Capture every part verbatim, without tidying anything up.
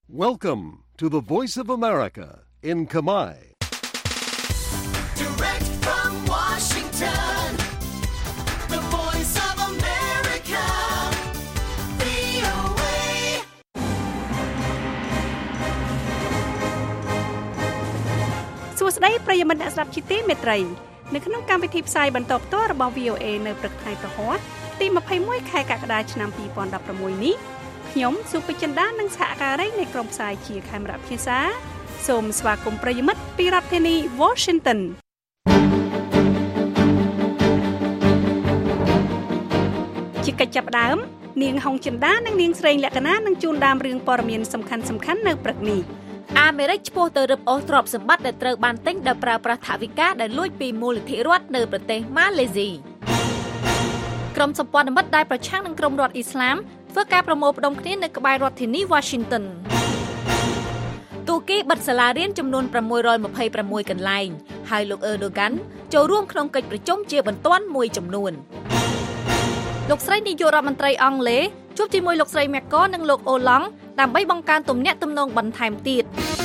Welcome to the Voice of America in Khmer. Direct from Washington, the Voice of America, វី អូ เอសួស្តីប្រិយមិត្តអ្នកស្ដាប់ជាទីមេត្រីនៅក្នុងកម្មវិធីផ្សាយបន្តផ្ទាល់របស់ វី អូ เอ នៅព្រឹកថ្ងៃប្រហ័សទីยี่สิบเอ็ดខែកក្កដាឆ្នាំยี่สิบสิบหกនេះខ្ញុំសុភចិន្តានិងសហការីនៃក្រុមផ្សាយជាខេមរៈភាសាសូមស្វាគមន៍ប្រិយមិត្តពីរដ្ឋធានី Washington ជាកិច្ចចាប់ផ្ដើមនាងហុងចិន្តានិងនាងស្រីលក្ខណានឹងជូនដើមរឿងព័ត៌មានសំខាន់ៗនៅព្រឹកនេះអាមេរិកឈ្មោះទៅរឹបអូសទ្រព្យសម្បត្តិដែលត្រូវបានទិញដោយប្រើប្រាស់ថវិកាដែលលួចពីមូលនិធិរដ្ឋនៅប្រទេសម៉ាឡេស៊ីក្រុមសម្ព័ន្ធមិត្តដែលប្រឆាំងនឹងក្រុមរដ្ឋអ៊ីស្លាមធ្វើការប្រមូលផ្ដុំគ្នានៅក្បែររដ្ឋធានី Washington ទូគីបិទសាលារៀនចំនួនsáu trămยี่สิบหกកន្លែងហើយលោកអឺដូហ្គាន់ចូលរួមក្នុងកិច្ចប្រជុំជាបន្ទាន់មួយចំនួនលោកស្រីនាយករដ្ឋមន្ត្រីអង់គ្លេសជួបជាមួយលោកស្រីម៉ាកកនិងលោកអូឡង់ដើម្បីបង្កើនទំនាក់ទំនងបន្ថែមទៀត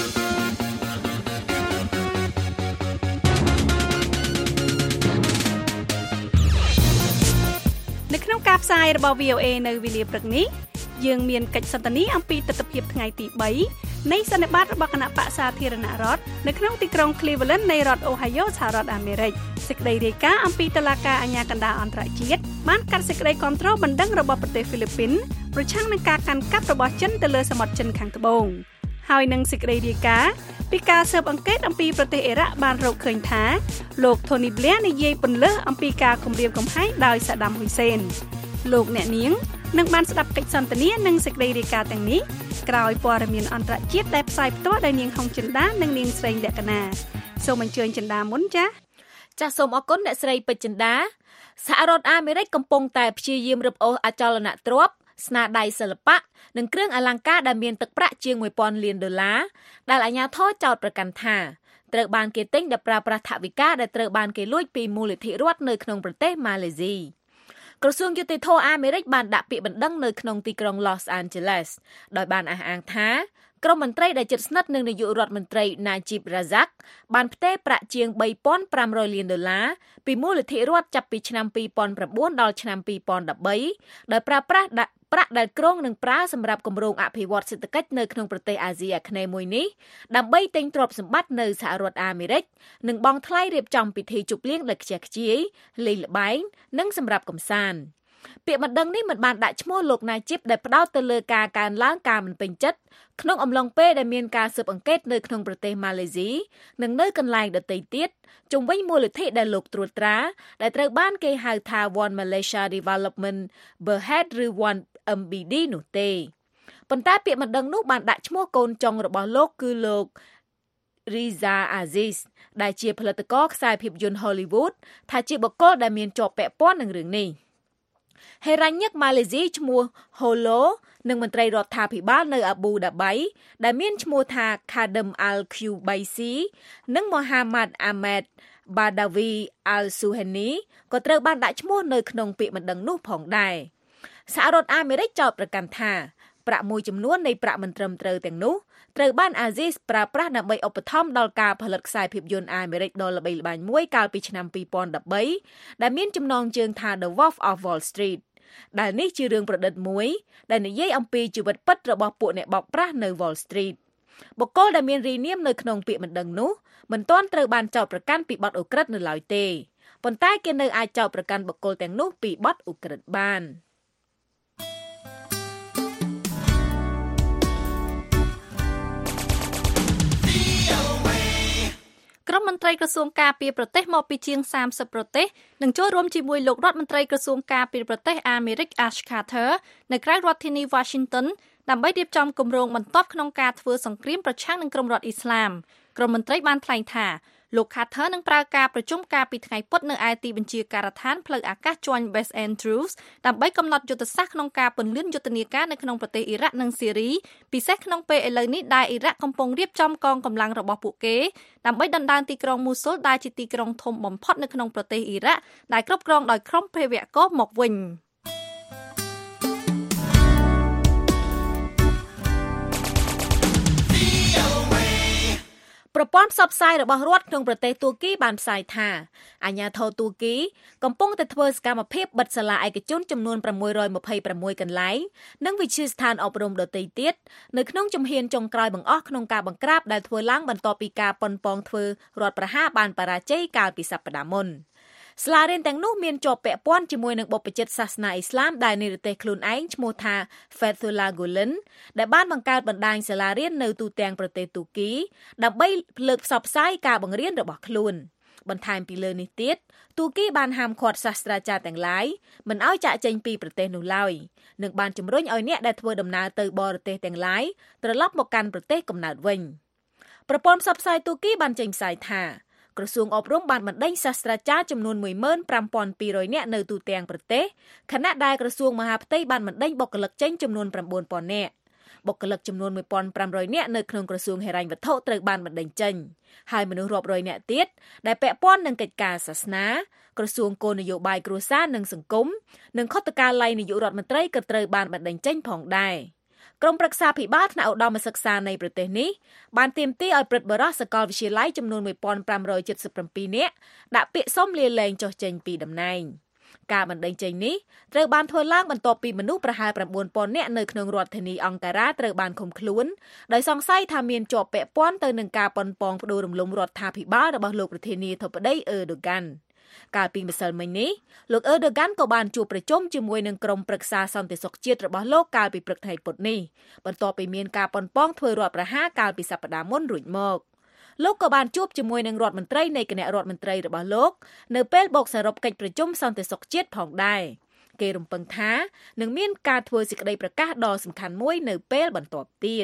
នៅក្នុងការផ្សាយរបស់ វី អូ เอ នៅវេលាព្រឹកនេះយើងមានកិច្ចសន្ទនាអំពីទស្សនវិជ្ជាថ្ងៃទី3នៃសន្និបាតរបស់គណៈបក្សសាធារណរដ្ឋនៅក្នុងទីក្រុង Cleveland នៃរដ្ឋ Ohio សហរដ្ឋអាមេរិកសេចក្តីរាយការណ៍អំពីតុលាការអាជ្ញាកណ្ដាលអន្តរជាតិបានកាត់សេចក្តីគាំទ្របណ្ដឹងរបស់ប្រទេសហ្វីលីពីនប្រឆាំងនឹងការកាន់កាប់របស់ចិនទៅលើសមុទ្រចិនខាងត្បូងហើយនឹងសេចក្តីរាយការណ៍ពីការស៊ើបអង្កេតអំពីប្រទេសអ៊ីរ៉ាក់បានរកឃើញថាលោក Tony Blair និយាយពន្លើសអំពីការគំរាមកំហែងដោយ Saddam Hussein លោកអ្នកនាងនឹងបានស្ដាប់កិច្ចសន្ទនានិងសេចក្តីរាយការណ៍ទាំងនេះក្រោយព័ត៌មានអន្តរជាតិដែលផ្សាយផ្ទាល់ដោយនាងហុងចិន្តានិងនាងស្រីលក្ខណាសូមអញ្ជើញចិន្តាមុនចា៎ចាសសូមអរគុណអ្នកស្រីពេជ្រចិន្តាសហរដ្ឋអាមេរិកកំពុងតែព្យាយាមរឹបអូសអចលនទ្រព្យស្នាដៃសិល្បៈនិងគ្រឿងអលង្ការដែលមានទឹកប្រាក់ជាងមួយពាន់លានដុល្លារដែលអាជ្ញាធរចោទប្រកាន់ថាត្រូវបានគេទិញដោយប្រើប្រាស់ថវិកាដែលត្រូវបានគេលួចពីមូលនិធិរដ្ឋនៅក្នុងប្រទេសម៉ាឡេស៊ីក្រសួងយុតិធម៌អាមេរិកបានដាក់ពាក្យបណ្ដឹងនៅក្នុងទីក្រុង Los Angeles ដោយបានអះអាងថាក្រុមមន្ត្រីដែលជិតស្និទ្ធនឹងនាយករដ្ឋមន្ត្រី Najib Razak បានផ្ទេរប្រាក់ជាងបីពាន់ប្រាំរយលានដុល្លារពីមូលនិធិរដ្ឋចាប់ពីឆ្នាំពីរពាន់៩ដល់ឆ្នាំពីរពាន់ដប់ដោយប្រើប្រាស់ប្រាក់ដែលក្រុងនឹងប្រើសម្រាប់គម្រោងអភិវឌ្ឍសេដ្ឋកិច្ចនៅក្នុងប្រទេសអាស៊ីអាគ្នេយ៍មួយនេះដើម្បីទិញទ្រព្យសម្បត្តិនៅសហរដ្ឋអាមេរិកនិងបង់ថ្លៃរៀបចំពិធីជប់លៀងដ៏ខ្ជះខ្ជាយលេងល្បែងនិងសម្រាប់កម្សាន្តពាក្យបណ្ដឹងនេះមិនបានដាក់ឈ្មោះលោកណាជីបដែលផ្ដោតទៅលើការកើនឡើងការមិនពេញចិត្តក្នុងអំឡុងពេលដែលមានការស៊ើបអង្កេតនៅក្នុងប្រទេសម៉ាឡេស៊ីនិងនៅកន្លែងដទៃទៀតជុំវិញមូលនិធិដែលលោកត្រួតត្រាដែលត្រូវបានគេហៅថា One Malaysia Development Berhad ឬ one เอ็ม บี ดี នោះទេប៉ុន្តែពាក្យបណ្ដឹងនោះបានដាក់ឈ្មោះកូនចុងរបស់លោកគឺលោក Riza Aziz ដែលជាផលិតករខ្សែភាពយន្ត Hollywood ថាជាបុគ្គលដែលមានជាប់ពាក់ព័ន្ធនឹងរឿងនេះហេរ៉ាញឹកម៉ាឡេស៊ីឈ្មោះ Holo និងមន្ត្រីរដ្ឋាភិបាលនៅអាប៊ូដាបៃដែលមានឈ្មោះថា Khadem Al-Kubaisi និង Mohammad Ahmed Badawi Al-Suhaini ក៏ត្រូវបានដាក់ឈ្មោះនៅក្នុងពាក្យបណ្ដឹងនោះផងដែរសហរដ្ឋអាមេរិកចោទប្រកាន់ថាប្រាក់មួយចំនួននៃប្រាក់មិនត្រឹមត្រូវទាំងនោះត្រូវបានអាស៊ីសប្រើប្រាស់ដើម្បីឧបត្ថម្ភដល់ការផលិតខ្សែភាពយន្តអាមេរិកដ៏ល្បីល្បាញមួយកាលពីឆ្នាំពីរពាន់ដប់ដែលមានចំណងជើងថា The Wolf of Wall Street ដែលនេះជារឿងប្រឌិតមួយដែលនិយាយអំពីជីវិតពិតរបស់ពួកអ្នកបោកប្រាស់នៅ Wall Street បុគ្គលដែលមានរាយនាមនៅក្នុងពាក្យបណ្ដឹងនោះមិនទាន់ត្រូវបានចោទប្រកាន់ពីបទឧក្រិដ្ឋនៅឡើយទេប៉ុន្តែគេនៅអាចចោទប្រកាន់បុគ្គលទាំងនោះពីបទឧក្រិដ្ឋបានក្រុមមន្ត្រីក្រសួងការពារប្រទេសមកពីជាងសាមសិបប្រទេសនឹងចូលរួមជាមួយលោករដ្ឋមន្ត្រីក្រសួងការពារប្រទេសអាមេរិក Ash Carter នៅក្រៅរដ្ឋធានី Washington ដើម្បីរៀបចំគម្រោងបន្ទាប់ក្នុងការធ្វើសង្គ្រាមប្រឆាំងនឹងក្រុមរដ្ឋអ៊ីស្លាមក្រុមមន្ត្រីបានថ្លែងថាលោក Carter នឹងប្រើការប្រជុំការពីថ្ងៃពុធនៅឯទីបញ្ជាការដ្ឋានផ្លូវអាកាស Joint Base Andrews ដើម្បីកំណត់យុទ្ធសាស្ត្រក្នុងការពន្លឿនយុទ្ធនាការនៅក្នុងប្រទេសអ៊ីរ៉ាក់និងស៊ីរីពិសេសក្នុងពេលឥឡូវនេះដែលអ៊ីរ៉ាក់កំពុងរៀបចំកងកម្លាំងរបស់ពួកគេដើម្បីដណ្ដើមទីក្រុង Mosul ដែលជាទីក្រុងធំបំផុតនៅក្នុងប្រទេសអ៊ីរ៉ាក់ដែលគ្រប់គ្រងដោយក្រុមភេរវកមកវិញប្រព័ន្ធផ្សព្វផ្សាយរបស់រដ្ឋក្នុងប្រទេសទួរគីបានផ្សាយថាអាជ្ញាធរទួរគីកំពុងតែធ្វើសកម្មភាពបិទសាលាឯកជនចំនួនប្រាំមួយរយម្ភៃប្រាំមួយកន្លែងនិងវិទ្យាស្ថានអប់រំដទៃទៀតនៅក្នុងជំហានចុងក្រោយបង្អស់ក្នុងការបង្ក្រាបដែលធ្វើឡើងបន្ទាប់ពីការប៉ុនប៉ងធ្វើរដ្ឋប្រហារបានបរាជ័យកាលពីសប្តាហ៍មុនសាលារៀនទាំងនោះមានជាប់ពាក់ព័ន្ធជាមួយនឹងបុព្វជិតសាសនាអ៊ីស្លាមដែលនិរទេសខ្លួនឯងឈ្មោះថា Fethullah Gulen ដែលបានបង្កើតបណ្ដាញសាលារៀននៅទូទាំងប្រទេសទូគីដើម្បីលើកផ្សព្វផ្សាយការបង្រៀនរបស់ខ្លួនបន្ថែមពីលើនេះទៀតទូគីបានហាមឃាត់សាស្ត្រាចារ្យទាំងឡាយមិនឲ្យចាកចេញពីប្រទេសនោះឡើយនិងបានជំរុញឲ្យអ្នកដែលធ្វើដំណើរទៅបរទេសទាំងឡាយត្រឡប់មកកាន់ប្រទេសកំណើតវិញប្រព័ន្ធផ្សព្វផ្សាយទូគីបានចេញផ្សាយថាក្រសួងអប់រំបានបណ្ដេញសាស្ត្រាចារ្យចំនួន មួយម៉ឺនប្រាំពាន់ពីររយ នាក់នៅទូទាំងប្រទេសខណៈដែលក្រសួងមហាផ្ទៃបានបណ្ដេញបុគ្គលិកចេញចំនួន ប្រាំបួនពាន់ នាក់បុគ្គលិកចំនួន មួយពាន់ប្រាំរយ នាក់នៅក្នុងក្រសួងហិរញ្ញវត្ថុត្រូវបានបណ្ដេញចេញហើយមនុស្សរាប់រយនាក់ទៀតដែលពាក់ព័ន្ធនឹងកិច្ចការសាសនាក្រសួងគោលនយោបាយគ្រួសារនិងសង្គមនិងខុទ្ទកាល័យនាយករដ្ឋមន្ត្រីក៏ត្រូវបានបណ្ដេញចេញផងដែរក្រុមប្រឹក្សាភិបាលថ្នាក់ឧត្តមសិក្សានៃប្រទេសនេះបានទាមទារឲ្យព្រឹទ្ធបរិះសាកលវិទ្យាល័យចំនួន មួយពាន់ប្រាំរយចិតសិបប្រាំពីរ នាក់ដាក់ពាក្យសុំលាលែងចុះចេញពីតំណែងការបណ្ដេញចេញនេះត្រូវបានធ្វើឡើងបន្ទាប់ពីមនុស្សប្រហែល ប្រាំបួនពាន់ នាក់នៅក្នុងរដ្ឋធានីអង្ការ៉ាត្រូវបានឃុំខ្លួនដោយសង្ស័យថាមានជាប់ពាក់ព័ន្ធទៅនឹងការប៉ុនប៉ងផ្ដួលរំលំរដ្ឋាភិបាលរបស់លោកប្រធានាធិបតីអឺដូហ្គាន់កាលពីម្សិលមិញនេះលោកអឺដូហ្គាន់ក៏បានជួបប្រជុំជាមួយនឹងក្រុមប្រឹក្សាសន្តិសុខជាតិរបស់លោកកាលពីព្រឹកថ្ងៃពុធនេះបន្ទាប់ពីមានការប៉ុនប៉ងធ្វើរដ្ឋប្រហារកាលពីសប្តាហ៍មុនរួចមកលោកក៏បានជួបជាមួយនឹងរដ្ឋមន្ត្រីនៃគណៈរដ្ឋមន្ត្រីរបស់លោកនៅពេលបូកសរុបកិច្ចប្រជុំសន្តិសុខជាតិផងដែរគេរំពឹងថានឹងមានការធ្វើសេចក្តីប្រកាសដ៏សំខាន់មួយនៅពេលបន្ទាប់ទៀត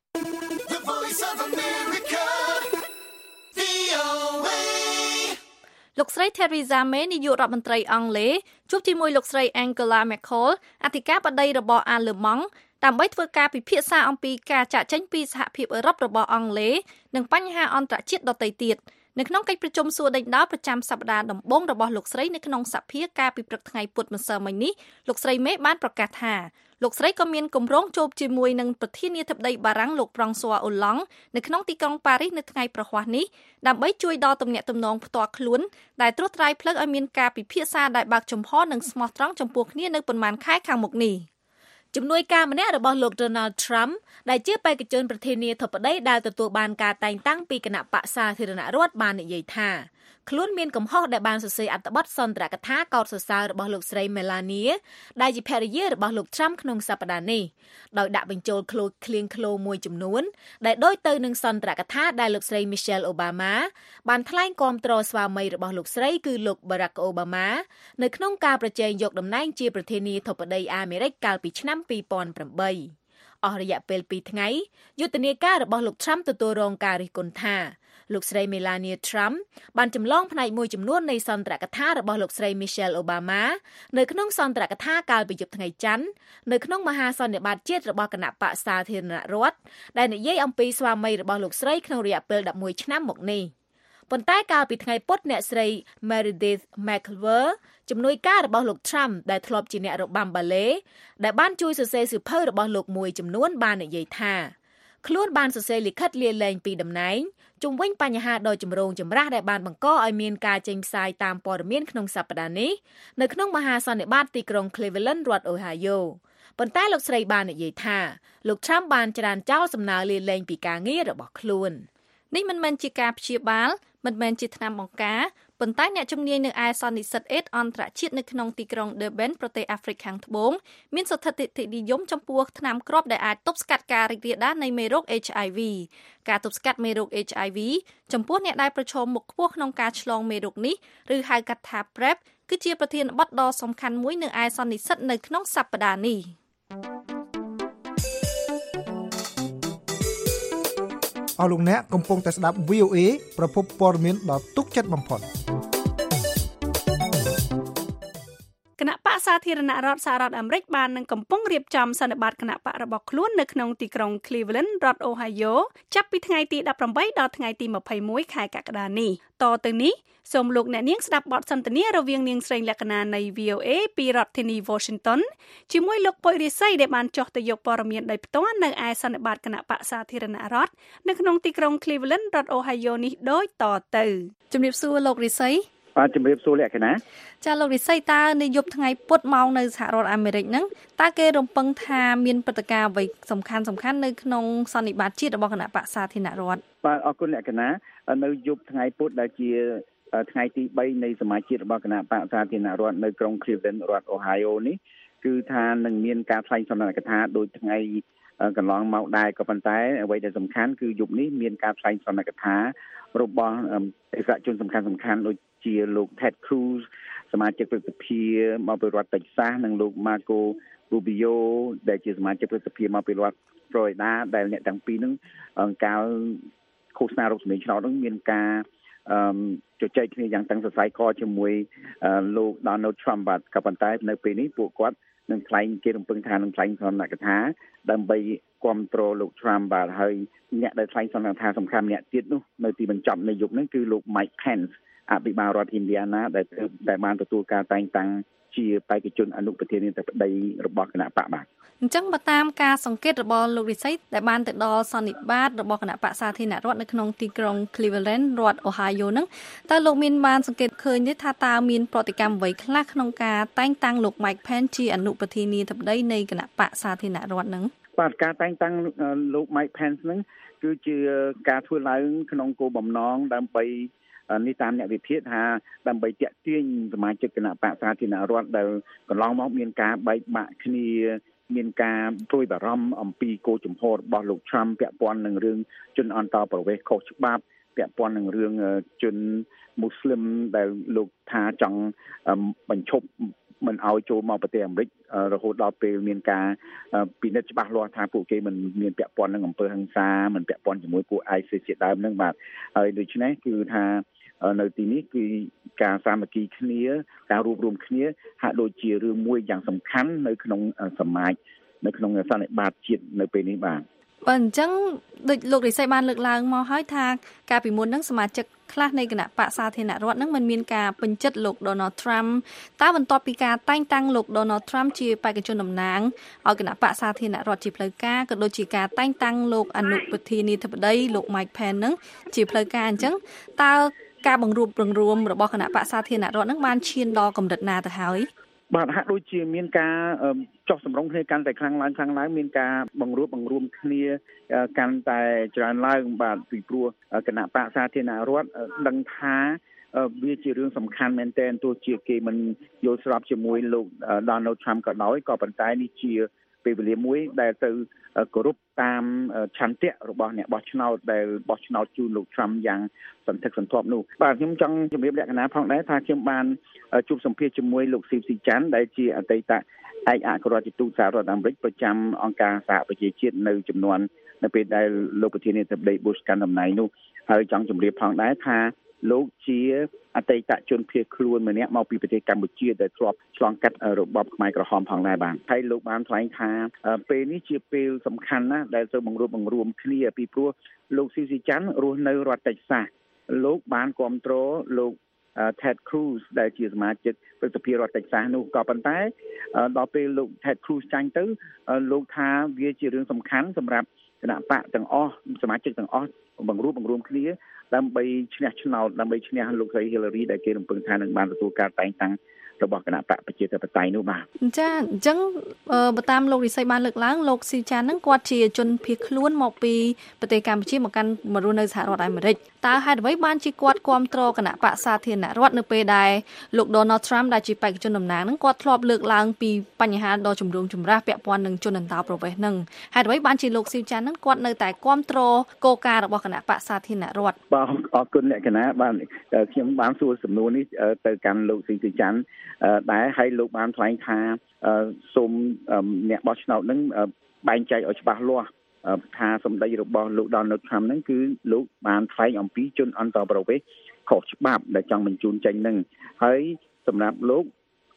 លោកស្រី Theresa May នាយករដ្ឋមន្ត្រីអង់គ្លេសជួបជាមួយលោកស្រី Angela Merkel អធិការបតីរបស់អាឡឺម៉ង់ដើម្បីធ្វើការពិភាក្សាអំពីការចាកចេញពីសហភាពអឺរ៉ុបរបស់អង់គ្លេសនិងបញ្ហាអន្តរជាតិដទៃទៀតនៅក្នុងកិច្ចប្រជុំសួរដេញដោលប្រចាំសប្តាហ៍ដំបូងរបស់លោកស្រីនៅក្នុងសភាកាលពីព្រឹកថ្ងៃពុធម្សិលមិញនេះលោកស្រី May បានប្រកាសថាលោកស្រីក៏មានគម្រោងជួបជាមួយនឹងប្រធានាធិបតីបារាំងលោក François Hollande នៅក្នុងទីក្រុងប៉ារីសនៅថ្ងៃប្រហ័សនេះដើម្បីជួយដល់ទំនាក់ទំនងផ្ទាល់ខ្លួនដែលត្រួសត្រាយផ្លូវឲ្យមានការពិភាក្សាដែលបើកចំហនិងស្មោះត្រង់ចំពោះគ្នានៅប៉ុន្មានខែខាងមុខនេះជំនួយការម្នាក់របស់លោក Donald Trump ដែលជាបេក្ខជនប្រធានាធិបតីដែលទទួលបានការតែងតាំងពីគណៈបក្សសាធារណរដ្ឋបាននិយាយថាខ្លួនមានកំហុសដែលបានសរសេរអត្ថបទសន្ទរកថាកោតសរសើររបស់លោកស្រី Melania ដែលជាភរិយារបស់លោក Trump ក្នុងសប្តាហ៍នេះដោយដាក់បញ្ចូលឃ្លោឃ្លៀងឃ្លោមួយចំនួនដែលដូចទៅនឹងសន្ទរកថាដែលលោកស្រី Michelle Obama បានថ្លែងគាំទ្រស្វាមីរបស់លោកស្រីគឺលោក Barack Obama នៅក្នុងការប្រជែងយកតំណែងជាប្រធានាធិបតីអាមេរិកកាលពីឆ្នាំពីរពាន់ប្រាំបីអស់រយៈពេលពីរថ្ងៃយុទ្ធនាការរបស់លោក Trump ទទួលរងការរិះគន់ថាលោកស្រី Melania Trump បានចម្លងផ្នែកមួយចំនួននៃសន្ទរកថារបស់លោកស្រី Michelle Obama នៅក្នុងសន្ទរកថាកាលពីយប់ថ្ងៃច័ន្ទនៅក្នុងមហាសន្និបាតជាតិរបស់គណៈបក្សសាធារណរដ្ឋដែលនិយាយអំពីស្វាមីរបស់លោកស្រីក្នុងរយៈពេលដប់មួយឆ្នាំមកនេះប៉ុន្តែកាលពីថ្ងៃពុធអ្នកស្រី Meredith McClure ជំនួយការរបស់លោក Trump ដែលធ្លាប់ជាអ្នករបាំបាលេដែលបានជួយសរសេរសៀវភៅរបស់លោកមួយចំនួនបាននិយាយថាខ្លួនបានសរសេរលិខិតលាលែងពីតំណែងជុំវិញបញ្ហាដ៏ចម្រូងចម្រាសដែលបានបង្កឲ្យមានការចេញផ្សាយតាមព័ត៌មានក្នុងសប្តាហ៍នេះនៅក្នុងមហាសន្និបាតទីក្រុង Cleveland រដ្ឋ Ohio ប៉ុន្តែលោកស្រីបាននិយាយថាលោក Trump បានច្រានចោលសំណើលាលែងពីការងាររបស់ខ្លួននេះមិនមែនជាការព្យាបាលមិនមែនជាថ្នាំបង្ការប៉ុន្តែអ្នកជំនាញនៅឯសន្និសីទអេដអន្តរជាតិនៅក្នុងទីក្រុង Durban ប្រទេសអាហ្វ្រិកខាងត្បូងមានស្ថិតិនិយមចំពោះថ្នាំគ្រាប់ដែលអាចទប់ស្កាត់ការរីករាលដាលនៃមេរោគ H I V ការទប់ស្កាត់មេរោគ H I V ចំពោះអ្នកដែលប្រឈមមុខខ្ពស់ក្នុងការឆ្លងមេរោគនេះឬហៅកាត់ថា PrEP គឺជាប្រធានបទដ៏សំខាន់មួយនៅឯសន្និសីទនៅក្នុងសប្តាហ៍នេះអស់លោកអ្នកកំពុងតែស្ដាប់ V O A ប្រភពព័ត៌មានដ៏ទុកចិត្តបំផុតគណៈបក្សសាធារណរដ្ឋសហរដ្ឋអាមេរិកបាននឹងកំពុងរៀបចំសន្និបាតគណៈបករបស់ខ្លួននៅក្នុងទីក្រុង Cleveland រដ្ឋ Ohio ចាប់ពីថ្ងៃទីដប់ប្រាំបីដល់ថ្ងៃទីម្ភៃមួយខែកក្កដានេះតទៅនេះសូមលោកអ្នកនាងស្ដាប់បទសន្ទនារវាងនាងស្រីលក្ខណានៃ V O A ពីរដ្ឋធានី Washington ជាមួយលោកពុយរិស័យដែលបានចុះទៅយកព័ត៌មានដោយផ្ទាល់នៅឯសន្និបាតគណៈបកសាធារណរដ្ឋនៅក្នុងទីក្រុង Cleveland រដ្ឋ Ohio នេះដូចតទៅជំរាបសួរលោករិស័យបាទជំរាបសួរលក្ខណាចាលោករិស័យតើនាយប់ថ្ងៃពុធម៉ោងនៅសហរដ្ឋអាមេរិកហ្នឹងតើគេរំពឹងថាមានព្រឹត្តិការណ៍អ្វីសំខាន់សំខាន់នៅក្នុងសន្និបាតជាតិរបស់គណៈបកសាធារណរដ្ឋបាទអរគុណលក្ខណានៅយប់ថ្ងៃពុធដែលជាថ្ងៃទីបីនៃសមាជិករបស់គណៈបកសាធារណរដ្ឋនៅក្រុង Cleveland រដ្ឋ Ohio នេះគឺថានឹងមានការថ្លែងសន្និបាតដោយថ្ងៃកន្លងមកដែរក៏ប៉ុន្តែអ្វីដែលសំខាន់គឺយប់នេះមានការថ្លែងសន្និបាតរបស់អិសរាជជនសំខាន់សំខាន់ដូចជាលោក Ted Cruz សមាជិកព្រឹទ្ធសភាមកពីរដ្ឋ Texas និងលោក Marco Rubio ដែលជាសមាជិកព្រឹទ្ធសភាមកពីរដ្ឋ Florida ដែលអ្នកទាំងពីរនឹងកាលឃោសនារកសម្លេងឆ្នោតនឹងមានការអឺជជែកគ្នាយ៉ាងតឹងសរសៃកជាមួយលោក Donald Trump បាទក៏ប៉ុន្តែនៅពេលនេះពួកគាត់នឹងថ្លែងគេរំពឹងថានឹងថ្លែងសន្និបាតដើម្បីគាំទ្រលោក Trump បាទហើយអ្នកដែលថ្លែងសន្និបាតសំខាន់ម្នាក់ទៀតនោះនៅទីបញ្ចប់នៃយប់នេះគឺលោក Mike Pence អភិបាលរដ្ឋ Indiana ដែលដែលបានទទួលការតែងតាំងជាបេក្ខជនអនុប្រធានាធិបតីរបស់គណៈបកបាទអញ្ចឹងបើតាមការសង្កេតរបស់លោករិស័យដែលបានទៅដល់សន្និបាតរបស់គណៈបកសាធារណរដ្ឋនៅក្នុងទីក្រុង Cleveland រដ្ឋ Ohio ហ្នឹងតើលោកមានបានសង្កេតឃើញទេថាតើមានប្រតិកម្មអ្វីខ្លះក្នុងការតែងតាំងលោក Mike Pence ជាអនុប្រធានាធិបតីនៃគណៈបកសាធារណរដ្ឋហ្នឹងបាទការតែងតាំងលោក Mike Pence ហ្នឹងគឺជាការធ្វើឡើងក្នុងគោលបំណងដើម្បីនេះតាមអ្នកវិភាគថាដើម្បីទាក់ទាញសមាជិកគណៈបកសាធារណរដ្ឋដែលកន្លងមកមានការបែកបាក់គ្នាមានការព្រួយបារម្ភអំពីគោលជំហររបស់លោក Trump ពាក់ព័ន្ធនឹងរឿងជនអន្តោប្រវេសន៍ខុសច្បាប់ពាក់ព័ន្ធនឹងរឿងជនមូស្លីមដែលលោកថាចង់បញ្ឈប់មិនឲ្យចូលមកប្រទេសអាមេរិករហូតដល់ពេលមានការពិនិត្យច្បាស់លាស់ថាពួកគេមិនមានពាក់ព័ន្ធនឹងអំពើហិង្សាមិនពាក់ព័ន្ធជាមួយពួក ISIS ជាដើមហ្នឹងបាទហើយដូច្នេះគឺថានៅទីនេះគឺការសាមគ្គីគ្នាការរួបរวมគ្នាហាក់ដូចជារឿងមួយយ៉ាងសំខាន់នៅក្នុងសមាជនៅក្នុងសន្និបាតជាតិនៅពេលនេះបាទបើអញ្ចឹងដូចលោករិស័យបានលើកឡើងមកហើយថាការពីមុនហ្នឹងសមាជិកខ្លះនៃគណៈបកសាធារណរដ្ឋហ្នឹងមិនមានការពេញចិត្តលោក Donald Trump តើបន្ទាប់ពីការតែងតាំងលោក Donald Trump ជាបេក្ខជនតំណាងឲ្យគណៈបកសាធារណរដ្ឋជាផ្លូវការក៏ដូចជាការតែងតាំងលោកអនុប្រធានាធិបតីលោក Mike Pence ហ្នឹងជាផ្លូវការអញ្ចឹងតើការបង្រួបបង្រួមរបស់គណៈបកសាធារណរដ្ឋហ្នឹងបានឈានដល់កម្រិតណាទៅហើយបាទហាក់ដូចជាមានការចោះសម្រុងគ្នាកាន់តែខ្លាំងឡើងខ្លាំងឡើងមានការបង្រួបបង្រួមគ្នាកាន់តែច្រើនឡើងបាទពីព្រោះគណៈបកសាធារណរដ្ឋដឹងថាវាជារឿងសំខាន់មែនទែនទោះជាគេមិនយល់ស្របជាមួយលោក Donald Trump ក៏ដោយក៏ប៉ុន្តែនេះជាពេលវេលាមួយដែលទៅគោរពតាមឆន្ទៈរបស់អ្នកបោះឆ្នោតដែលបោះឆ្នោតជូនលោក Trump យ៉ាងសន្ធឹកសន្ធាប់នោះបាទខ្ញុំចង់ជម្រាបលក្ខណៈផងដែរថាខ្ញុំបានជួបសម្ភាសជាមួយលោកស៊ីស៊ីច័ន្ទដែលជាអតីតឯកអគ្គរដ្ឋទូតសហរដ្ឋអាមេរិកប្រចាំអង្គការសហប្រជាជាតិនៅចំនួននៅពេលដែលលោកប្រធានាធិបតី Bush កាន់តំណែងនោះហើយចង់ជម្រាបផងដែរថាលោកជាអតីតជនភៀសខ្លួនម្នាក់មកពីប្រទេសកម្ពុជាដែលធ្លាប់ឆ្លងកាត់របបខ្មែរក្រហមផងដែរបាទហើយលោកបានថ្លែងថាពេលនេះជាពេលសំខាន់ណាស់ដែលត្រូវបង្រួបបង្រួមគ្នាពីព្រោះលោកស៊ីស៊ីច័ន្ទរស់នៅរដ្ឋ Texas លោកបានគ្រប់គ្រងលោក Ted Cruz ដែលជាសមាជិកព្រឹទ្ធសភារដ្ឋ Texas នោះក៏ប៉ុន្តែដល់ពេលលោក Ted Cruz ចាញ់ទៅលោកថាវាជារឿងសំខាន់សម្រាប់គណៈបកទាំងអស់សមាជិកទាំងអស់បង្រួបបង្រួមគ្នាដើម្បីឈ្នះឆ្នោតដើម្បីឈ្នះលោកស្រី Hillary ដែលគេរំពឹងថានឹងបានទទួលការតែងតាំងរបស់គណៈបកប្រជាធិបតេយ្យនោះបាទចាអញ្ចឹងបើតាមលោករិស័យបានលើកឡើងលោកស៊ីចានហ្នឹងគាត់ជាជនភៀសខ្លួនមកពីប្រទេសកម្ពុជាមកកាន់មករស់នៅសហរដ្ឋអាមេរិកតើហេតុអ្វីបានជាគាត់គាំទ្រគណៈបកសាធារណរដ្ឋនៅពេលដែលលោក Donald Trump ដែលជាបេក្ខជនតំណាងហ្នឹងគាត់ធ្លាប់លើកឡើងពីបញ្ហាដ៏ចម្រូងចម្រាសពាក់ព័ន្ធនឹងជនអន្តោប្រវេសន៍ហ្នឹងហេតុអ្វីបានជាលោកស៊ីចានហ្នឹងគាត់នៅតែគាំទ្រគោលការណ៍របស់គណៈបកសាធារណរដ្ឋបាទអរគុណអ្នកកណាបានខ្ញុំបានសួរសំណួរនេះទៅកាន់លោកស៊ីចានដែរហើយលោកបានថ្លែងថាសូមអ្នកបោះឆ្នោតនឹងបែងចែកឲ្យច្បាស់លាស់ថាសម្ដីរបស់លោក Donald Trump ហ្នឹងគឺលោកបានថ្លែងអំពីជនអន្តោប្រវេសន៍ខុសច្បាប់ដែលចង់បញ្ជូនចេញហ្នឹងហើយសម្រាប់លោក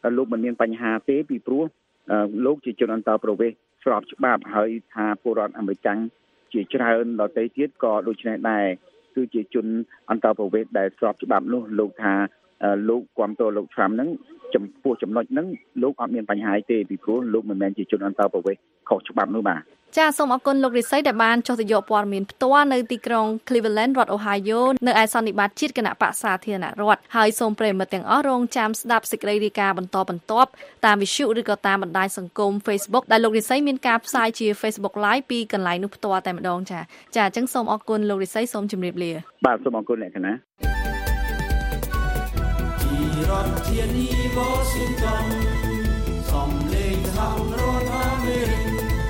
លោកមិនមានបញ្ហាទេពីព្រោះលោកជាជនអន្តោប្រវេសន៍ស្របច្បាប់ហើយថាពលរដ្ឋអាមេរិកជាច្រើនដទៃទៀតក៏ដូចនេះដែរគឺជាជនអន្តោប្រវេសន៍ដែលស្របច្បាប់នោះលោកថាលោកគាំទ្រលោក Trump ហ្នឹងចំពោះចំណុចហ្នឹងលោកអត់មានបញ្ហាទេពីព្រោះលោកមិនមែនជាជនអន្តោប្រវេសន៍ខុសច្បាប់នោះបាទចាសសូមអរគុណលោករិស័យដែលបានចុះទៅយកព័ត៌មានផ្ទាល់នៅទីក្រុង Cleveland រដ្ឋ Ohio នៅឯសន្និបាតជាតិគណៈបក្សសាធារណរដ្ឋហើយសូមប្រិយមិត្តទាំងអស់រងចាំស្ដាប់សេចក្តីរាយការណ៍បន្តបន្ទាប់តាមវិទ្យុឬក៏តាមបណ្ដាញសង្គម Facebook ដែលលោករិស័យមានការផ្សាយជា Facebook Live ពីកន្លែងនោះផ្ទាល់តែម្ដងចាចាអញ្ចឹងសូមអរគុណលោករិស័យសូមជម្រាបលាបាទសូមអរគុណអ្នកកណាពីរដ្ឋធានី Washington សំឡេងសហរដ្ឋអាមេរិក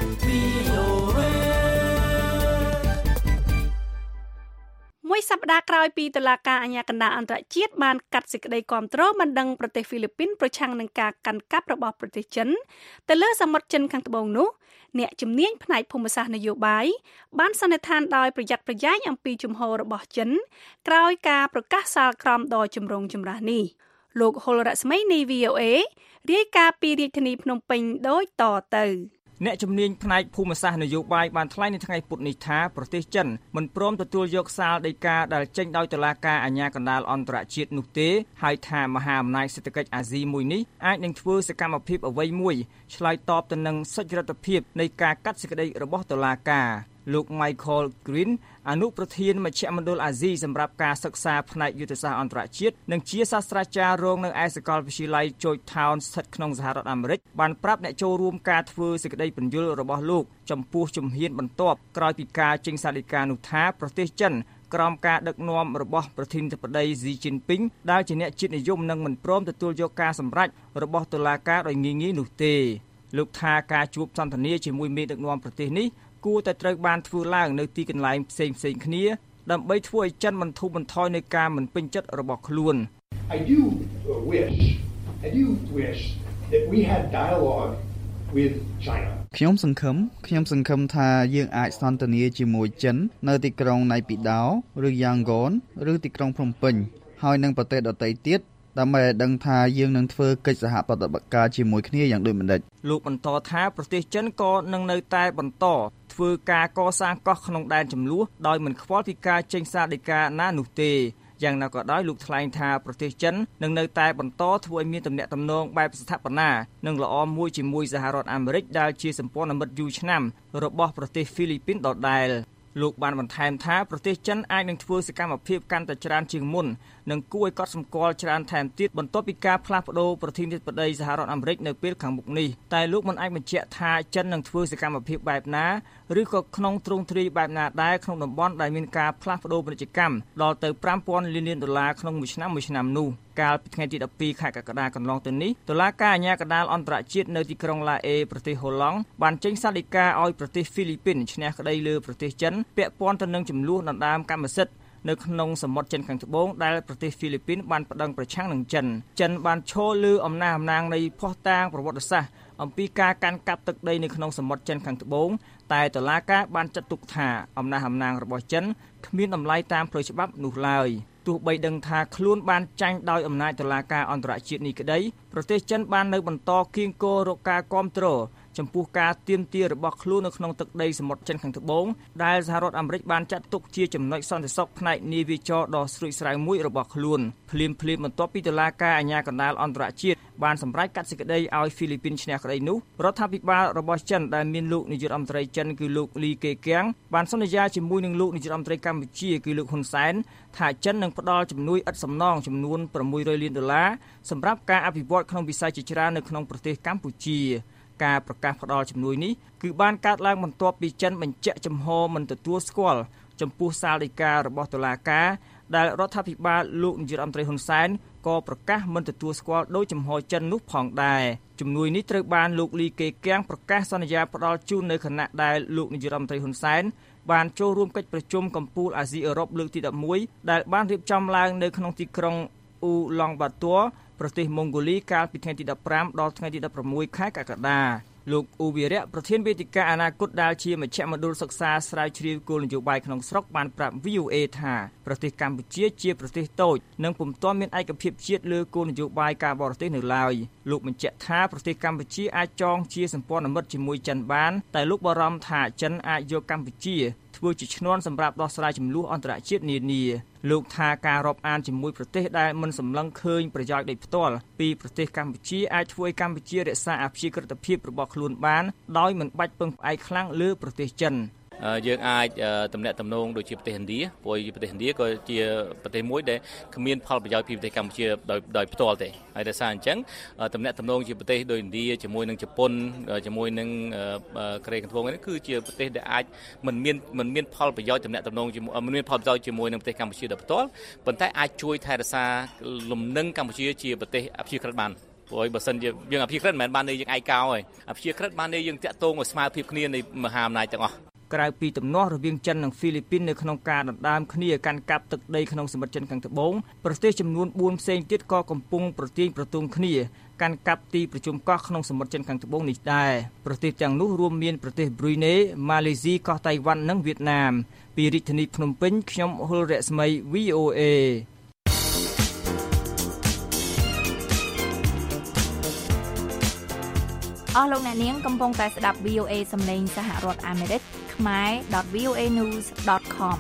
មួយសប្តាហ៍ក្រោយពីតុលាការអាជ្ញាកណ្ដាលអន្តរជាតិបានកាត់សេចក្តីគាំទ្របណ្ដឹងប្រទេសហ្វីលីពីនប្រឆាំងនឹងការកាន់កាប់របស់ប្រទេសចិនទៅលើសមុទ្រចិនខាងត្បូងនោះអ្នកជំនាញផ្នែកភូមិសាស្ត្រនយោបាយបានសន្និដ្ឋានដោយប្រយ័ត្នប្រយែងអំពីជំហររបស់ចិនក្រោយការប្រកាសសាលក្រមដ៏ចម្រូងចម្រាសនេះលោកហុលរស្មីនៃ វី អូ เอ រាយការណ៍ពីរាជធានីភ្នំពេញដូចតទៅអ្នកជំនាញផ្នែកភូមិសាស្ត្រនយោបាយបានថ្លែងនៅថ្ងៃពុធនេះថាប្រទេសចិនមិនព្រមទទួលយកសាលដីកាដែលចេញដោយតុលាការអាជ្ញាកណ្ដាលអន្តរជាតិនោះទេហើយថាមហាអំណាចសេដ្ឋកិច្ចអាស៊ីមួយនេះអាចនឹងធ្វើសកម្មភាពអ្វីមួយឆ្លើយតបទៅនឹងសុចរិតភាពនៃការកាត់សេចក្តីរបស់តុលាការលោក Michael Green អនុប្រធានមជ្ឈមណ្ឌលអាស៊ីសម្រាប់ការសិក្សាផ្នែកយុទ្ធសាស្ត្រអន្តរជាតិនិងជាសាស្ត្រាចារ្យរងនៅឯសាកលវិទ្យាល័យ Georgetown ស្ថិតក្នុងសហរដ្ឋអាមេរិកបានប្រាប់អ្នកចូលរួមការធ្វើសេចក្តីពន្យល់របស់លោកចំពោះជំហានបន្ទាប់ក្រោយពីការចេញសាលដីកានោះថាប្រទេសចិនក្រោមការដឹកនាំរបស់ប្រធានាធិបតី Xi Jinping ដែលជាអ្នកជាតិនិយមនិងមិនព្រមទទួលយកការសម្រេចរបស់តុលាការដោយងាយៗនោះទេលោកថាការជួបសន្ទនាជាមួយមេដឹកនាំប្រទេសនេះគួរតែត្រូវបានធ្វើឡើងនៅទីកន្លែងផ្សេងៗគ្នាដើម្បីធ្វើឲ្យចិនបន្ធូរបន្ថយនៃការមិនពេញចិត្តរបស់ខ្លួន I do wish I do wish that we had dialogue with China ខ្ញុំសង្ឃឹមខ្ញុំសង្ឃឹមថាយើងអាចសន្ទនាជាមួយចិននៅទីក្រុងណៃពីដោឬយ៉ាងហ្គនឬទីក្រុងភ្នំពេញហើយនឹងប្រទេសដទៃទៀតដើម្បីឲ្យដឹងថាយើងនឹងធ្វើកិច្ចសហប្រតិបត្តិការជាមួយគ្នាយ៉ាងដូចមិនដេចលោកបន្តថាប្រទេសចិនក៏នឹងនៅតែបន្តធ្វើការកសាងកោះក្នុងដែនចំនួនដោយមិនខ្វល់ពីការចេញសារដីកាណានោះទេយ៉ាងណាក៏ដោយលោកថ្លែងថាប្រទេសចិននឹងនៅតែបន្តធ្វើឲ្យមានទំនាក់ទំនងបែបស្ថាបនានិងល្អមួយជាមួយសហរដ្ឋអាមេរិកដែលជាសម្ព័ន្ធមិត្តយូរឆ្នាំរបស់ប្រទេសហ្វីលីពីនដដែលលោកបានបន្ថែមថាប្រទេសចិនអាចនឹងធ្វើសកម្មភាពកាន់តែច្រើនជាងមុននិងគួរឲ្យកត់សម្គាល់ច្រើនថែមទៀតបន្ទាប់ពីការផ្លាស់ប្តូរប្រធានាធិបតីសហរដ្ឋអាមេរិកនៅពេលខាងមុខនេះតែលោកមិនអាចបញ្ជាក់ថាចិននឹងធ្វើសកម្មភាពបែបណាឬក៏ក្នុងទ្រង់ទ្រាយបែបណាដែរក្នុងតំបន់ដែលមានការផ្លាស់ប្តូរពាណិជ្ជកម្មដល់ទៅប្រាំពាន់លានលានដុល្លារក្នុងមួយឆ្នាំមួយឆ្នាំនោះកាលពីថ្ងៃទីដប់ពីរខែកក្កដាកន្លងទៅនេះតុលាការអាជ្ញាកណ្ដាលអន្តរជាតិនៅទីក្រុងឡាអេប្រទេសហូឡង់បានចេញសាលដីកាឲ្យប្រទេសហ្វីលីពីនឈ្នះក្តីលើប្រទេសចិនពាក់ព័ន្ធទៅនឹងចំនួនដណ្ដើមកម្មសិទ្ធិនៅក្នុងសមុទ្រចិនខាងត្បូងដែលប្រទេសហ្វីលីពីនបានប្តឹងប្រឆាំងនឹងចិនចិនបានឈរលើអំណាចអំណាងនៃភស្តុតាងប្រវត្តិសាស្ត្រអំពីការកាន់កាប់ទឹកដីនៅក្នុងសមុទ្រចិនខាងត្បូងតែតុលាការបានចាត់ទុកថាអំណាចអំណាងរបស់ចិនគ្មានតម្លៃតាមផ្លូវច្បាប់នោះឡើយទោះបីដឹងថាខ្លួនបានចាញ់ដោយអំណាចតុលាការអន្តរជាតិនេះក្តីប្រទេសចិនបាននៅបន្តគៀងគររកការគាំទ្រចំពោះការទាមទាររបស់ខ្លួននៅក្នុងទឹកដីសមុទ្រចិនខាងត្បូងដែលសហរដ្ឋអាមេរិកបានចាត់ទុកជាចំណុចសន្តិសុខផ្នែកនាវាចរដ៏ស្រួចស្រាវមួយរបស់ខ្លួនភ្លាមភ្លាមបន្ទាប់ពីតុលាការអាជ្ញាកណ្ដាលអន្តរជាតិបានសម្រេចកាត់សេចក្តីឲ្យហ្វីលីពីនឈ្នះក្តីនោះរដ្ឋាភិបាលរបស់ចិនដែលមានលោកនាយករដ្ឋមន្ត្រីចិនគឺលោកលីកេគៀងបានសន្យាជាមួយនឹងលោកនាយករដ្ឋមន្ត្រីកម្ពុជាគឺលោកហ៊ុនសែនថាចិននឹងផ្ដល់ជំនួយឥតសំណងចំនួនប្រាំមួយរយលានដុល្លារសម្រាប់ការអភិវឌ្ឍក្នុងវិស័យជាច្រើននៅក្នុងប្រទេសកម្ពុជាការប្រកាសផ្ដល់ជំនួយនេះគឺបានកើតឡើងបន្ទាប់ពីចិនបញ្ជាក់ចំហមិនទទួលស្គាល់ចំពោះសាលដីការបស់តុលាការដែលរដ្ឋាភិបាលលោកនាយករដ្ឋមន្ត្រីហ៊ុនសែនក៏ប្រកាសមិនទទួលស្គាល់ដោយចំហចិននោះផងដែរជំនួយនេះត្រូវបានលោកលីកេគៀងប្រកាសសន្យាផ្ដល់ជូននៅខណៈដែលលោកនាយករដ្ឋមន្ត្រីហ៊ុនសែនបានចូលរួមកិច្ចប្រជុំកំពូលអាស៊ីអឺរ៉ុបលើកទីដប់មួយដែលបានរៀបចំឡើងនៅក្នុងទីក្រុងអ៊ូឡង់បាត័រប្រទេសម៉ុងហ្គូលីកាលពីថ្ងៃទីដប់ប្រាំដល់ថ្ងៃទីដប់ប្រាំមួយខែកក្កដាលោកអ៊ូវីរៈប្រធានវេទិកាអនាគតដែលជាមជ្ឈមណ្ឌលសិក្សាស្រាវជ្រាវគោលនយោបាយក្នុងស្រុកបានប្រាប់ វី អូ អេ ថាប្រទេសកម្ពុជាជាប្រទេសតូចនិងពុំទាន់មានឯកភាពជាតិលើគោលនយោបាយការបរទេសនៅឡើយលោកបញ្ជាក់ថាប្រទេសកម្ពុជាអាចចងជាសម្ព័ន្ធមិត្តជាមួយចិនបានតែលោកបារម្ភថាចិនអាចយកកម្ពុជាធ្វើជាឈ្នន់សម្រាប់ដោះស្រាយជម្លោះអន្តរជាតិនានាលោកថាការរាប់អានជាមួយប្រទេសដែលមិនសម្លឹងឃើញប្រយោជន៍ដោយផ្ទាល់ពីប្រទេសកម្ពុជាអាចធ្វើឲ្យកម្ពុជារក្សាអព្យាក្រឹតភាពរបស់ខ្លួនបានដោយមិនបាច់ពឹងផ្អែកខ្លាំងលើប្រទេសចិនយើងអាចតំណាក់តំណងដូចជាប្រទេសឥណ្ឌាព្រោះប្រទេសឥណ្ឌាក៏ជាប្រទេសមួយដែលគ្មានផលប្រយោជន៍ពីប្រទេសកម្ពុជាដោយដោយផ្ទាល់ទេហើយដោយសារអញ្ចឹងតំណាក់តំណងជាប្រទេសដូចឥណ្ឌាជាមួយនឹងជប៉ុនជាមួយនឹងកូរ៉េខាងត្បូងនេះគឺជាប្រទេសដែលអាចមិនមានមិនមានផលប្រយោជន៍តំណាក់តំណងជាមួយមិនមានផលប្រយោជន៍ជាមួយនឹងប្រទេសកម្ពុជាដោយផ្ទាល់ប៉ុន្តែអាចជួយថែរក្សាលំនឹងកម្ពុជាជាប្រទេសអព្យាក្រឹតបានព្រោះបើសិនជាយើងអព្យាក្រឹតមិនមែនបានន័យយើងឯកោហើយអព្យាក្រឹតបានន័យយើងតាក់ទងឲ្យស្មើភាពគ្នានៃមហាអំណាចទាំងអស់ក្រៅពីទំនាស់រវាងចិននិងហ្វីលីពីននៅក្នុងការដណ្ដើមគ្នាកាន់កាប់ទឹកដីក្នុងសមុទ្រចិនខាងត្បូងប្រទេសចំនួនបួនផ្សេងទៀតក៏កំពុងប្រទាញប្រទង់គ្នាកាន់កាប់ទីប្រជុំកោះក្នុងសមុទ្រចិនខាងត្បូងនេះដែរប្រទេសទាំងនោះរួមមានប្រទេសប្រ៊ុយណេម៉ាឡេស៊ីកោះតៃវ៉ាន់និងវៀតណាមពីរាជធានីភ្នំពេញខ្ញុំហុលរស្មី វី អូ អេអស់លោកអ្នកនាងកំពុងតែស្ដាប់ វី អូ អេ សំឡេងសហរដ្ឋអាមេរិកខ្មែរ ដត វី អូ អេ news ដត com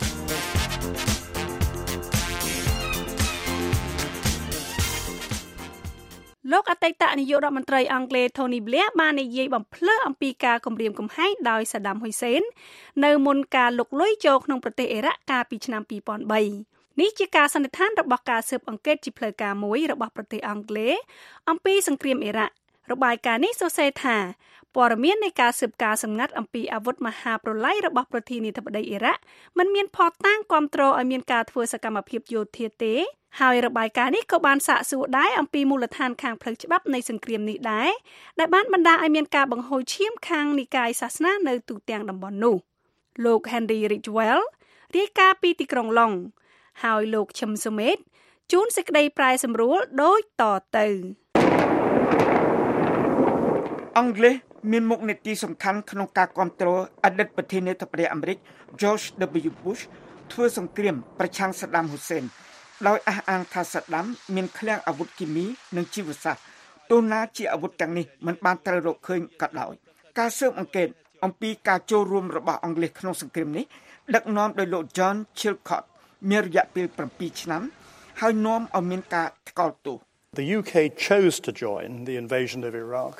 លោកអតីតនាយករដ្ឋមន្ត្រីអង់គ្លេស Tony Blair បាននិយាយបំភ្លឺអំពីការគំរាមកំហែងដោយ Saddam Hussein នៅមុនការលុកលុយចូលក្នុងប្រទេសអ៊ីរ៉ាក់កាលពីឆ្នាំពីរពាន់បីនេះជាការសន្និដ្ឋានរបស់ការស៊ើបអង្កេតជាផ្លូវការមួយរបស់ប្រទេសអង់គ្លេសអំពីសង្គ្រាមអ៊ីរ៉ាក់របាយការណ៍នេះសរសេរថាព័ត៌មាននៃការស៊ើបការសម្ងាត់អំពីអាវុធមហាប្រឡ័យរបស់ប្រធានាធិបតីអ៊ីរ៉ាក់មិនមានភស្តុតាងគាំទ្រឲ្យមានការធ្វើសកម្មភាពយោធាទេហើយរបាយការណ៍នេះក៏បានសាកសួរដែរអំពីមូលដ្ឋានខាងផ្លូវច្បាប់នៃសង្គ្រាមនេះដែរដែលបានបណ្ដាលឲ្យមានការបង្ហូរឈាមខាងនិកាយសាសនានៅទូទាំងតំបន់នោះលោក Henry Ridgwell រាយការណ៍ពីទីក្រុងឡុងហើយលោកឈឹមសុមេតជួនសេចក្តីប្រែសម្រួលដូចតទៅអង់គ្លេសមានមុខនីតិសំខាន់ក្នុងការគ្រប់គ្រងអតីតប្រធានាធិបតីអាមេរិក George W. Bush ធ្វើសង្គ្រាមប្រឆាំង Saddam Hussein ដោយអះអាងថា Saddam មានឃ្លាំងអាវុធគីមីនិងជីវសាស្ត្រទោះណាជាអាវុធទាំងនេះមិនបានត្រូវរកឃើញក៏ដោយការស៊ើបអង្កេតអំពីការចូលរួមរបស់អង់គ្លេសក្នុងសង្គ្រាមនេះដឹកនាំដោយលោក John Chilcot មានរយៈពេល7ឆ្នាំហើយនាំឲ្យមានការថ្កោលទោស The យូ เค chose to join the invasion of Iraq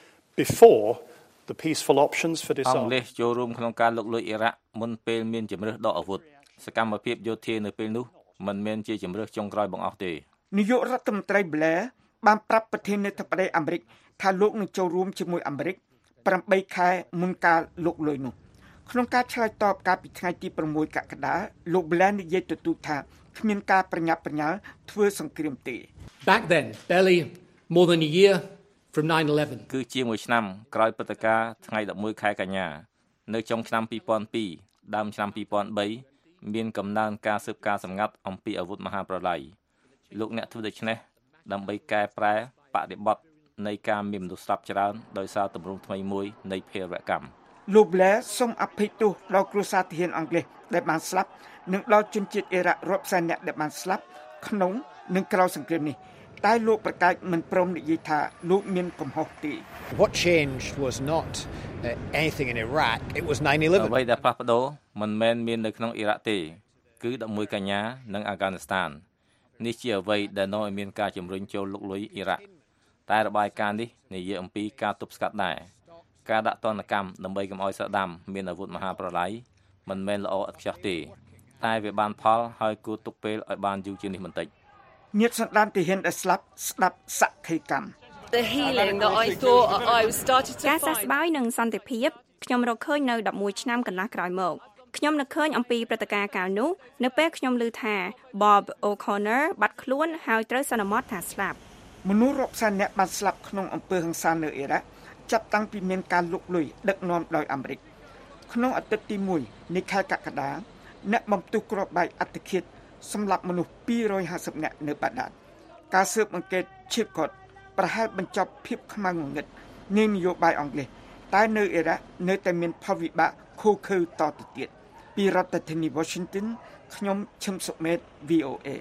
before the peaceful options for disarmament អង់គ្លេសចូលរួមក្នុងការលុកលុយអ៊ីរ៉ាក់មុនពេលមានជំរើសដកអាវុធសកម្មភាពយោធានៅពេលនោះមិនមែនជាជំរើសចុងក្រោយបង្អស់ទេនាយករដ្ឋមន្ត្រី Blair បានប្រាប់ប្រធានាធិបតីអាមេរិកថាលោកនឹងចូលរួមជាមួយអាមេរិក8ខែមុនការលុកលុយនោះក្នុងការឆ្លើយតបកាលពីថ្ងៃទី6កក្កដាលោក Blair និយាយទទូចថាគ្មានការប្រញាប់ប្រញាល់ធ្វើសង្គ្រាមទេ Back then barely more than a year from nine eleven គឺជាឆ្នាំក្រោយព្រឹត្តិការណ៍ថ្ងៃ11ខែកញ្ញានៅចុងឆ្នាំ2002ដើមឆ្នាំ2003មានកំណើនការស៊ើបការសម្ងាត់អំពីអាវុធមហាប្រឡ័យលោកអ្នកធ្វើដូច្នេះដើម្បីកែប្រែបរិបទនៃការមានមនុស្សស្លាប់ច្រើនដោយសារទម្រង់ថ្មីមួយនៃភេរវកម្មលោក Blair សូមអភ័យទោសដល់គ្រួសារទាហានអង់គ្លេសដែលបានស្លាប់និងដល់ជនជាតិអ៊ីរ៉ាក់រាប់សែននាក់ដែលបានស្លាប់ក្នុងនិងក្រោយសង្គ្រាមនេះតែលោកប្រកាសមិនព្រមនិយាយថាលោកមានកំហុសទេ What changed was not anything in Iraq it was nine eleven អ្វីដែលផ្លាស់ប្ដូរមិនមែនមាននៅក្នុងអ៊ីរ៉ាក់ទេគឺ11កញ្ញានិងអាហ្គានីស្ថាននេះជាអ្វីដែលនាំឲ្យមានការជំរុញចូលលុកលុយអ៊ីរ៉ាក់តែរបាយការណ៍នេះនិយាយអំពីការទប់ស្កាត់ដែរការដាក់ទណ្ឌកម្មដើម្បីកុំឲ្យសាដាមមានអាវុធមហាប្រឡ័យមិនមែនល្អឥតខ្ចោះទេតែវាបានផលហើយគួរទុកពេលឲ្យបានយូរជាងនេះបន្តិចញាតិសន្តានទាហានដែលស្លាប់ស្ដាប់សក្ខីកម្ម The healing that I thought I was started to ការសះស្បើយនិងសន្តិភាពខ្ញុំរកឃើញនៅ11ឆ្នាំកន្លះក្រោយមកខ្ញុំនឹកឃើញអំពីព្រឹត្តិការណ៍កាលនោះនៅពេលខ្ញុំឮថា Bob O'Connor បាត់ខ្លួនហើយត្រូវសន្មតថាស្លាប់មនុស្សរាប់សែននាក់បានស្លាប់ក្នុងអំពើហិង្សានៅអ៊ីរ៉ាក់ចាប់តាំងពីមានការលុកលុយដឹកនាំដោយអាមេរិកក្នុងអាទិត្យទី1នៃខែកក្កដាអ្នកបំផ្ទុះគ្រាប់បែកអត្តឃាតសម្លាប់មនុស្សពីររយហាសិបនាក់នៅបាដាតការស៊ើបអង្កេតឈៀបកតប្រហែលបញ្ចប់ភាពខ្មៅងងឹតនាងនយោបាយអង់គ្លេសតែនៅអ៊ីរ៉ាក់នៅតែមានផលវិបាកខូខើតទៅទៀតពីរដ្ឋធានី Washington ខ្ញុំឈឹមសុមេត វី អូ เอ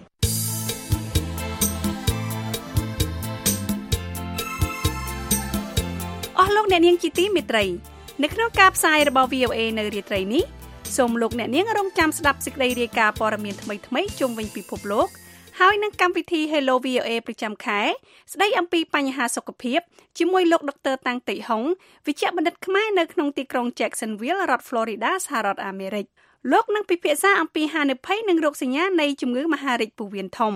អស់លោកអ្នកនាងជាទីមេត្រីនៅក្នុងការផ្សាយរបស់ វី អូ เอ នៅរាត្រីនេះសូមលោកអ្នកនាងរងចាំស្ដាប់សេចក្តីរាយការណ៍ព័ត៌មានថ្មីៗជុំវិញពិភពលោកហើយនឹងកម្មវិធី Hello វី អូ เอ ប្រចាំខែស្ដីអំពីបញ្ហាសុខភាពជាមួយលោកដុកទ័រតាំងតិហុងវិជ្ជបណ្ឌិតខ្មែរនៅក្នុងទីក្រុង Jacksonville រដ្ឋ Florida សហរដ្ឋអាមេរិកលោកនឹងពិភាក្សាអំពីហានិភ័យនិងរោគសញ្ញានៃជំងឺមហារីកពោះវៀនធំ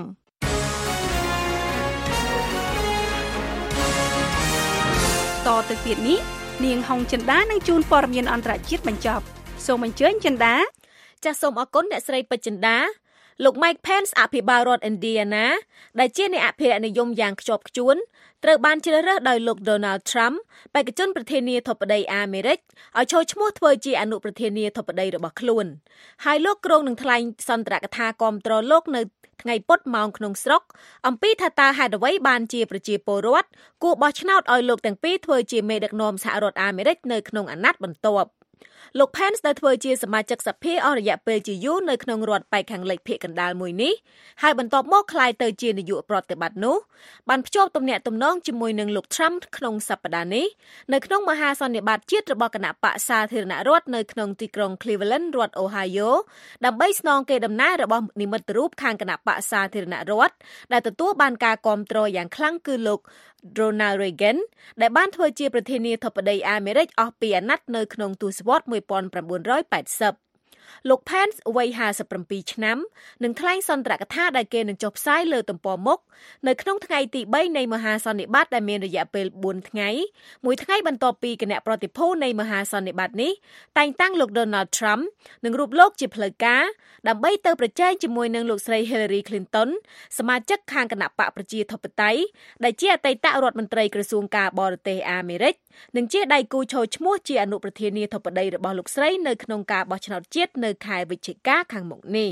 តទៅទៀតនេះនាងហុងចិន្តានឹងជូនព័ត៌មានអន្តរជាតិបញ្ចប់សូមអញ្ជើញចិន្តាចាសសូមអរគុណអ្នកស្រីពេជ្រចិន្តាលោក Mike Pence អភិបាលរដ្ឋ Indiana ដែលជាអ្នកអភិរក្សនិយមយ៉ាងខ្ជាប់ខ្ជួនត្រូវបានជ្រើសរើសដោយលោក Donald Trump បេក្ខជនប្រធានាធិបតីអាមេរិកឲ្យចូលឈ្មោះធ្វើជាអនុប្រធានាធិបតីរបស់ខ្លួនហើយលោកគ្រងនឹងថ្លែងសន្ទរកថាគាំទ្រលោកនៅថ្ងៃពុធម៉ោងក្នុងស្រុកអំពីថាតើហេតុអ្វីបានជាប្រជាពលរដ្ឋគួរបោះឆ្នោតឲ្យលោកទាំងពីរធ្វើជាមេដឹកនាំសហរដ្ឋអាមេរិកនៅក្នុងអាណត្តិបន្ទាប់លោក Pence ដែលធ្វើជាសមាជិកសភាអស់រយៈពេលជាយូរនៅក្នុងរដ្ឋប៉ែកខាងលិចភាគកណ្ដាលមួយនេះហើយបន្ទាប់មកក្លាយទៅជានាយកប្រតិបត្តិនោះបានភ្ជាប់ទំនាក់ទំនងជាមួយនឹងលោក Trump ក្នុងសប្តាហ៍នេះនៅក្នុងមហាសន្និបាតជាតិរបស់គណៈបក្សសាធារណរដ្ឋនៅក្នុងទីក្រុង Cleveland រដ្ឋ Ohio ដើម្បីស្នងកេរដំណែលរបស់និមិត្តរូបខាងគណៈបក្សសាធារណរដ្ឋដែលទទួលបានការគាំទ្រយ៉ាងខ្លាំងគឺលោកRonald Reagan ដែលបានធ្វើជាប្រធានាធិបតីអាមេរិកអស់ពីអាណត្តិនៅក្នុងទសវត្សរ៍nineteen eightyលោក Pence វ័យห้าสิบเจ็ดឆ្នាំនឹងថ្លែងសន្ទរកថាដែលគេនឹងចុះផ្សាយលើទំព័រមុខនៅក្នុងថ្ងៃទីthreeនៃមហាសន្និបាតដែលមានរយៈពេលfourថ្ងៃមួយថ្ងៃបន្ទាប់ពីគណៈប្រតិភូនៃមហាសន្និបាតនេះតែងតាំងលោក Donald Trump និងរូបលោកជាផ្លូវការដើម្បីទៅប្រជែងជាមួយនឹងលោកស្រី Hillary Clinton សមាជិកខាងគណៈបកប្រជាធិបតេយ្យដែលជាអតីតរដ្ឋមន្ត្រីក្រសួងការបរទេសអាមេរិកនិងជាដៃគូចូលឈ្មោះជាអនុប្រធានាធិបតីរបស់លោកស្រីនៅក្នុងការបោះឆ្នោតជាតិនៅខែវិច្ឆិកាខាងមុខនេះ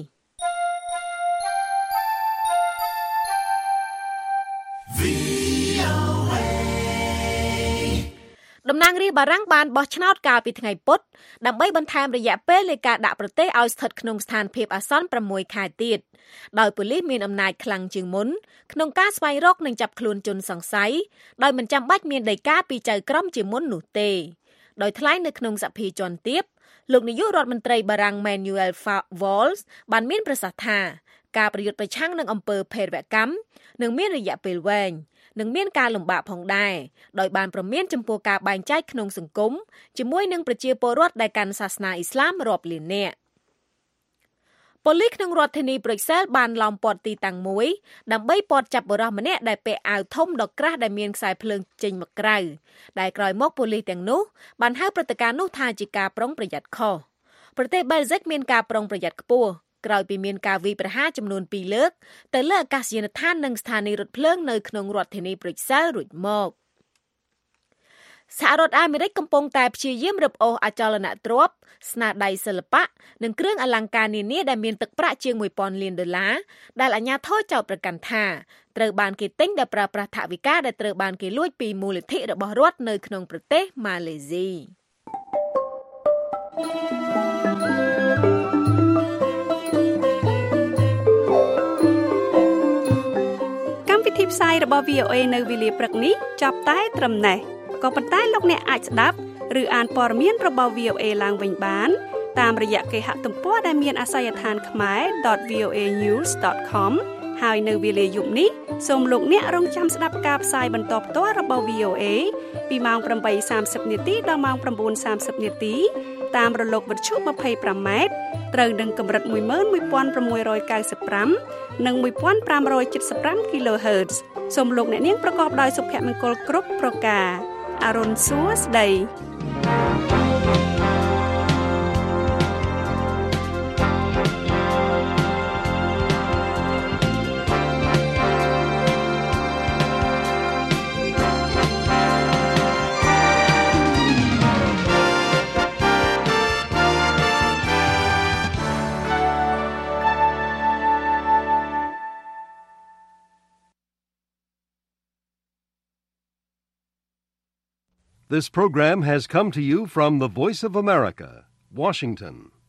តំណាងរាស្ត្របារាំងបានបោះឆ្នោតកាលពីថ្ងៃពុធដើម្បីបន្ថែមរយៈពេលនៃការដាក់ប្រទេសឲ្យស្ថិតក្នុងស្ថានភាពអាសន្នsixខែទៀតដោយប៉ូលីសមានអំណាចខ្លាំងជាងមុនក្នុងការស្វែងរកនិងចាប់ខ្លួនជនសង្ស័យដោយមិនចាំបាច់មានដីកាពីចៅក្រមជាមុននោះទេដោយថ្លែងនៅក្នុងសភាជាន់ទាបលោកនាយករដ្ឋមន្ត្រីបារាំង Manuel Valls បានមានប្រសាសន៍ថាការប្រយុទ្ធប្រឆាំងនឹងអំពើភេរវកម្មនឹងមានរយៈពេលវែងនឹងមានការលំបាកផងដែរដោយបានប្រមានចំពោះការបែងចែកក្នុងសង្គមជាមួយនឹងប្រជាពលរដ្ឋដែលកាន់សាសនាអ៊ីស្លាមរាប់លាននាក់ប៉ូលីសក្នុងរដ្ឋធានីប្រុយសែលបានឡោមព័ទ្ធទីតាំងមួយដើម្បីព័ទ្ធចាប់បុរសម្នាក់ដែលពាក់អាវធំដ៏ក្រាស់ដែលមានខ្សែភ្លើងចេញមកក្រៅដែលក្រោយមកប៉ូលីសទាំងនោះបានហៅព្រឹត្តិការណ៍នោះថាជាការប្រុងប្រយ័ត្នខុសប្រទេសបែលហ្សិកមានការប្រុងប្រយ័ត្នខ្ពស់ក្រោយពីមានការវាយប្រហារចំនួនtwoលើកទៅលើអាកាសយានដ្ឋាននិងស្ថានីយ៍រថភ្លើងនៅក្នុងរដ្ឋធានីប្រុយសែលរួចមកសហរដ្ឋអាមេរិកកំពុងតែព្យាយាមរឹបអូសអចលនទ្រព្យស្នាដៃសិល្បៈនិងគ្រឿងអលង្ការនានាដែលមានទឹកប្រាក់ជាងone thousandលានដុល្លារដែលអាជ្ញាធរចោទប្រកាន់ថាត្រូវបានគេទិញដោយប្រើប្រាស់ថវិកាដែលត្រូវបានគេលួចពីមូលនិធិរបស់រដ្ឋនៅក្នុងប្រទេសម៉ាឡេស៊ីកម្មវិធីផ្សាយរបស់ វី អូ เอ នៅវេលាព្រឹកនេះចាប់តែត្រឹមណេះក៏ប៉ុន្តែលោកអ្នកអាចស្ដាប់ឬអានព័ត៌មានរបស់ វី អូ เอ ឡើងវិញបានតាមរយៈគេហទំព័រដែលមានអាសយដ្ឋាន khmer dot v o a news dot com ហើយនៅវេលាយប់នេះសូមលោកអ្នករងចាំស្ដាប់ការផ្សាយបន្តផ្ទាល់របស់ វី អូ เอ ពីម៉ោងeight thirtyនាទីដល់ម៉ោងnine thirtyនាទីតាមរលកវិទ្យុ twenty-five ម៉ែត្រត្រូវនឹងកម្រិតone one six nine fiveនិងfifteen seventy-five គីឡូហឺត សូមលោកអ្នកនាងប្រកបដោយសុភមង្គលគ្រប់ប្រការអរុនសួស្ដី។ This program has come to you from the Voice of America, Washington.